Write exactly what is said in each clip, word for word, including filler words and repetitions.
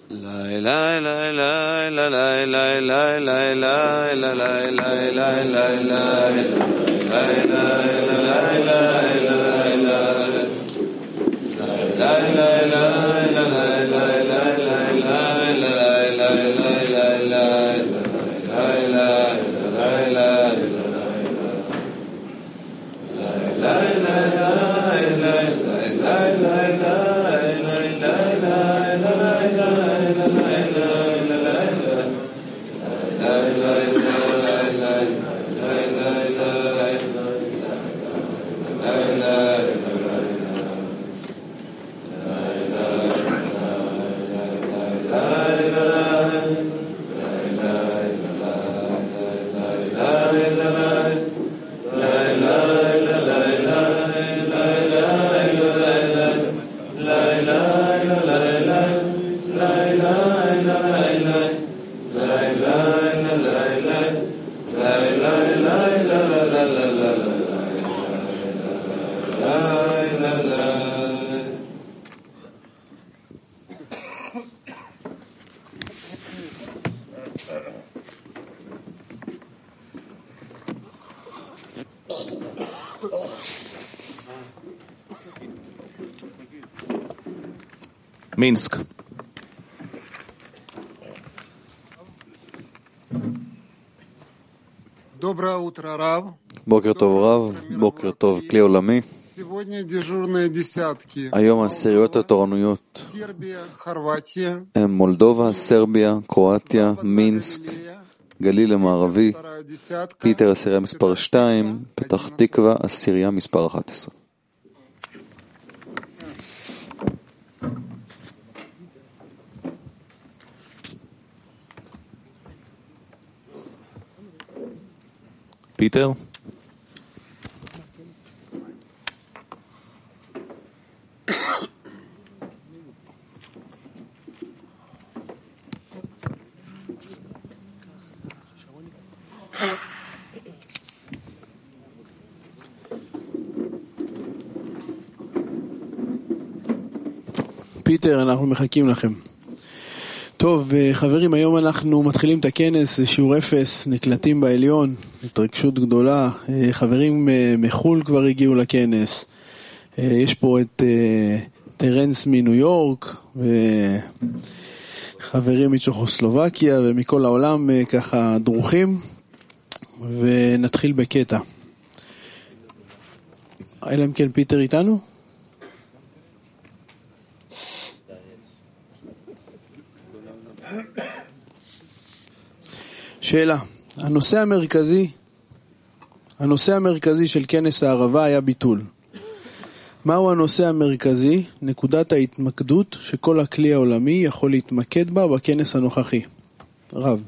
מינסק. בוקר טוב רב, בוקר טוב כלי עולמי. היום העשיריות התורנויות הם מולדובה, סרביה, קרואטיה, מינסק, גליל המערבי, פיטר עשירייה מספר שתיים, פתח תקווה עשירייה מספר אחת עשרה. פיטר? פיטר, אנחנו מחכים לכם. טוב, חברים, היום אנחנו מתחילים את הכנס, שיעור אפס, נקלטים בעליון, התרגשות גדולה, חברים מחול כבר הגיעו לכנס, יש פה את טרנס מניו יורק, וחברים מצ'כוסלובקיה ומכל העולם ככה דרוכים, ונתחיל בקטע. אלא אם כן פיטר איתנו? שאלה, הנושא המרכזי, הנושא המרכזי של כנס הערבה היה ביטול. מהו הנושא המרכזי? נקודת ההתמקדות שכל הכלי העולמי יכול להתמקד בה בכנס הנוכחי. רב.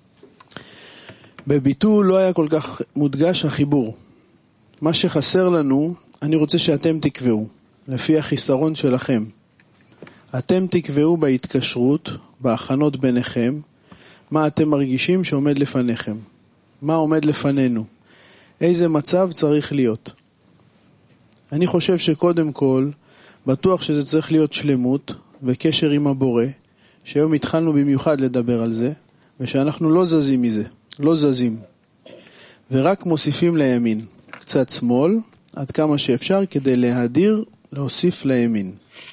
בביטול לא היה כל כך מודגש החיבור. מה שחסר לנו, אני רוצה שאתם תקבעו, לפי החיסרון שלכם. אתם תקבעו בהתקשרות, בהכנות ביניכם, מה אתם מרגישים שעומד לפניכם? מה עומד לפנינו? איזה מצב צריך להיות? אני חושב שקודם כל, בטוח שזה צריך להיות שלמות וקשר עם הבורא, שהיום התחלנו במיוחד לדבר על זה, ושאנחנו לא זזים מזה, לא זזים. ורק מוסיפים לימין, קצת שמאל, עד כמה שאפשר כדי להדיר, להוסיף לימין.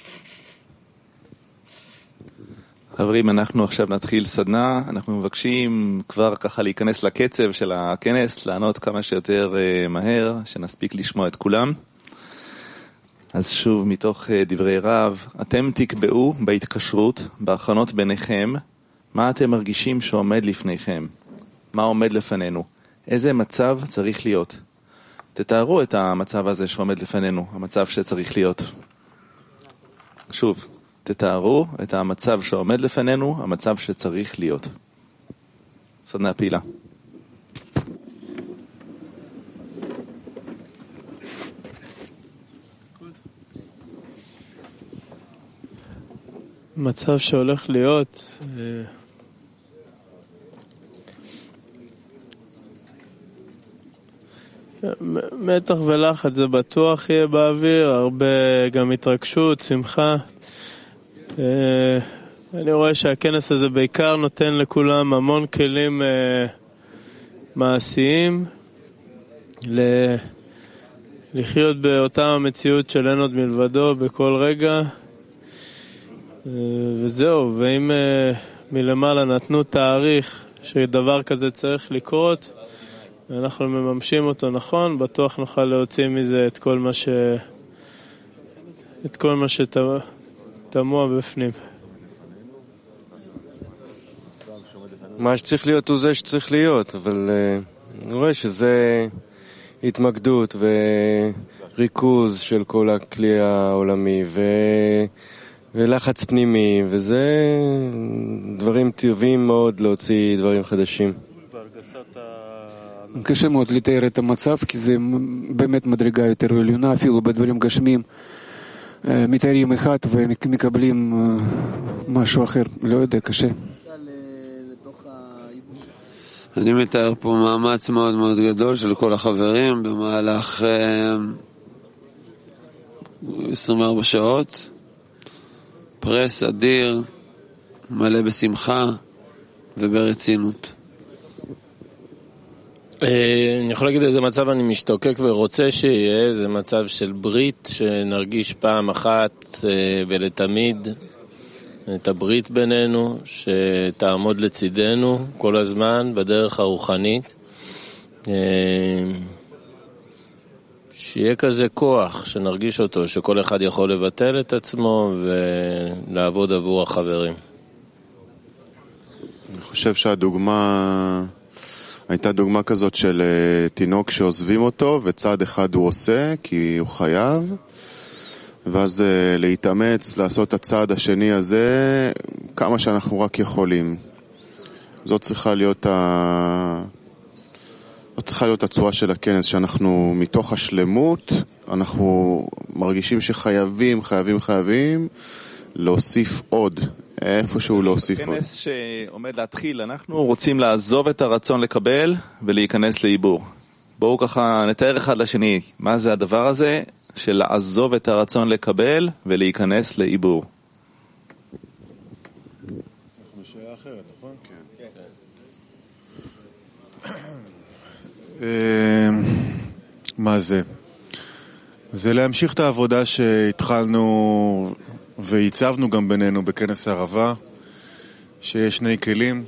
חברים, אנחנו עכשיו נתחיל סדנה, אנחנו מבקשים כבר ככה להיכנס לקצב של הכנס, לענות כמה שיותר מהר, שנספיק לשמוע את כולם. אז שוב, מתוך דברי רב, אתם תקבעו בהתקשרות, בהכנות ביניכם, מה אתם מרגישים שעומד לפניכם, מה עומד לפנינו, איזה מצב צריך להיות. תתארו את המצב הזה שעומד לפנינו, המצב שצריך להיות. שוב. תתארו את המצב שעומד לפנינו, המצב שצריך להיות. סדנה פעילה. מצב שהולך להיות מתח ולחץ, זה בטוח יהיה באוויר, הרבה גם התרגשות, שמחה. אני רואה שהכנס הזה בעיקר נותן לכולם המון כלים אה, מעשיים ל- לחיות באותה המציאות של אין עוד מלבדו בכל רגע, אה, וזהו. ואם אה, מלמעלה נתנו תאריך שדבר כזה צריך לקרות, ואנחנו מממשים אותו נכון, בטוח נוכל להוציא מזה את כל מה ש... את כל מה שתמוע בפנים. מה שצריך להיות הוא זה שצריך להיות, אבל uh, אני רואה שזה התמקדות וריכוז של כל הכלי העולמי ו... ולחץ פנימי, וזה דברים טובים מאוד להוציא דברים חדשים. קשה מאוד לתאר את המצב, כי זה באמת מדרגה יותר עליונה, אפילו בדברים גשמיים מתארים אחד ומקבלים משהו אחר, לא יודע, קשה. אני מתאר פה מאמץ מאוד מאוד גדול של כל החברים במהלך עשרים וארבע שעות, פרס אדיר, מלא בשמחה וברצינות. אני יכול להגיד איזה מצב אני משתוקק ורוצה שיהיה, איזה מצב של ברית שנרגיש פעם אחת ולתמיד את הברית בינינו, שתעמוד לצידנו כל הזמן בדרך הרוחנית, שיהיה כזה כוח שנרגיש אותו, שכל אחד יכול לבטל את עצמו ולעבוד עבור החברים. אני חושב שהדוגמה הייתה דוגמה כזאת של תינוק שעוזבים אותו וצד אחד הוא עושה כי הוא חייב, ואז להתאמץ לעשות את הצעד השני הזה כמה שאנחנו רק יכולים. זאת צריכה להיות ה... זאת צריכה להיות הצורה של הכנס, שאנחנו מתוך השלמות, אנחנו מרגישים שחייבים, חייבים, חייבים להוסיף עוד, איפשהו להוסיף עוד. כנס שעומד להתחיל, אנחנו רוצים לעזוב את הרצון לקבל ולהיכנס לעיבור. בואו ככה נתאר אחד לשני, מה זה הדבר הזה של לעזוב את הרצון לקבל ולהיכנס לעיבור. אנחנו בשאלה אחרת, נכון? כן. מה זה? זה להמשיך את העבודה שהתחלנו והצבנו גם בינינו בכנס הערבה, שיש שני כלים,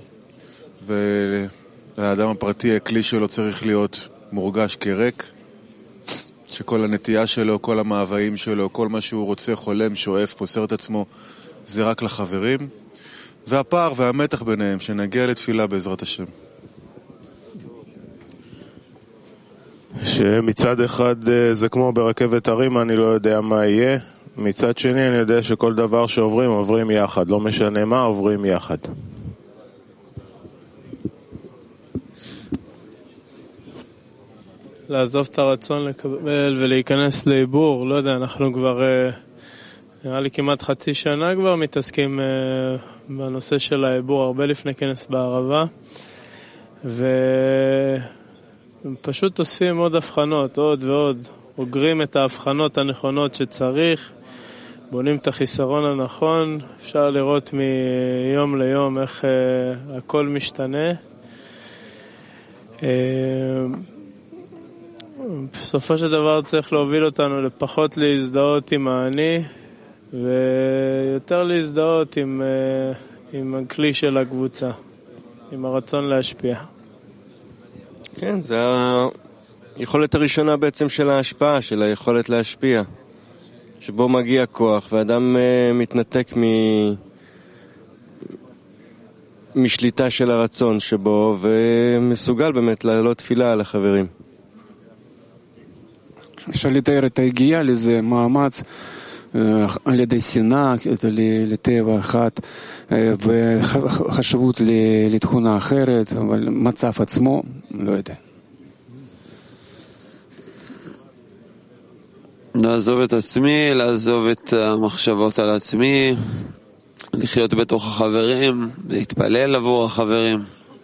ולאדם הפרטי הכלי שלו צריך להיות מורגש כריק, שכל הנטייה שלו, כל המאוויים שלו, כל מה שהוא רוצה, חולם, שואף, פוסר את עצמו, זה רק לחברים, והפער והמתח ביניהם, שנגיע לתפילה בעזרת השם. שמצד אחד זה כמו ברכבת הרים, אני לא יודע מה יהיה, מצד שני אני יודע שכל דבר שעוברים עוברים יחד, לא משנה מה, עוברים יחד. לעזוב את הרצון לקבל ולהיכנס לעיבור, לא יודע, אנחנו כבר נראה לי כמעט חצי שנה כבר מתעסקים בנושא של העיבור, הרבה לפני כנס בערבה, ופשוט אוספים עוד הבחנות, עוד ועוד, אוגרים את ההבחנות הנכונות שצריך, בונים את החיסרון הנכון, אפשר לראות מיום ליום איך uh, הכל משתנה. Uh, בסופו של דבר צריך להוביל אותנו לפחות להזדהות עם האני, ויותר להזדהות עם, uh, עם הכלי של הקבוצה, עם הרצון להשפיע. כן, זה היכולת הראשונה בעצם של ההשפעה, של היכולת להשפיע. שבו מגיע כוח, ואדם uh, מתנתק מ... משליטה של הרצון שבו, ומסוגל באמת לעלות תפילה על החברים. אפשר לתאר את ההגיעה לזה, מאמץ uh, על ידי שנאה, לטבע אחת, uh, וחשבות לתכונה אחרת, אבל מצב עצמו, לא יודע. לעזוב את עצמי, לעזוב את המחשבות על עצמי, לחיות בתוך החברים, להתפלל עבור החברים.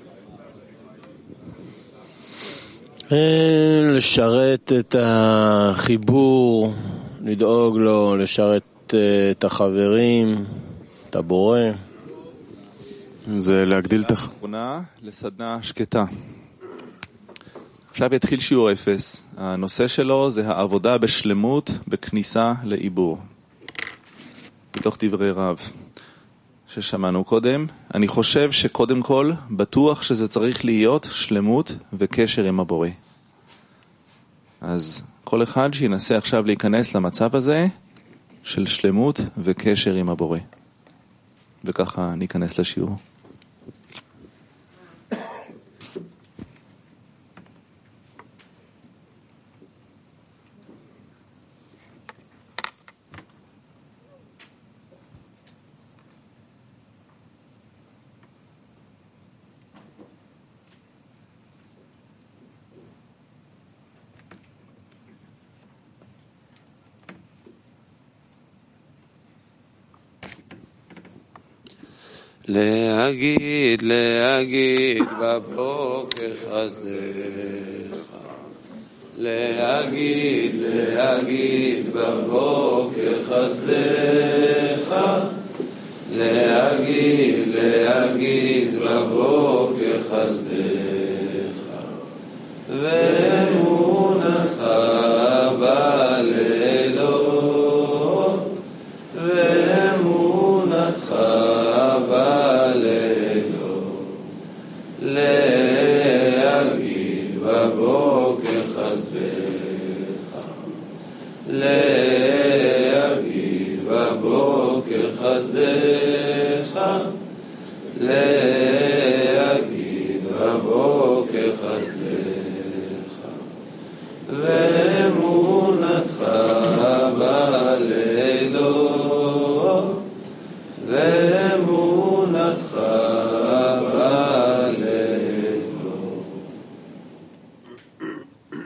לשרת את החיבור, לדאוג לו, לשרת את החברים, את הבורא. זה להגדיל את האחרונה לסדנה שקטה. עכשיו יתחיל שיעור אפס. הנושא שלו זה העבודה בשלמות בכניסה לעיבור. בתוך דברי רב ששמענו קודם. אני חושב שקודם כל בטוח שזה צריך להיות שלמות וקשר עם הבורא. אז כל אחד שינסה עכשיו להיכנס למצב הזה של שלמות וקשר עם הבורא. וככה ניכנס לשיעור. להגיד, להגיד בבוקר חסדך, להגיד, להגיד בבוקר חסדך, להגיד, להגיד בבוקר חסדך, ואמונתך בלילות, ואמונתך להגיד בבוקר חסדך, להגיד בבוקר חסדך, להגיד בבוקר חסדך, ואמונתך בלילות, ואמונתך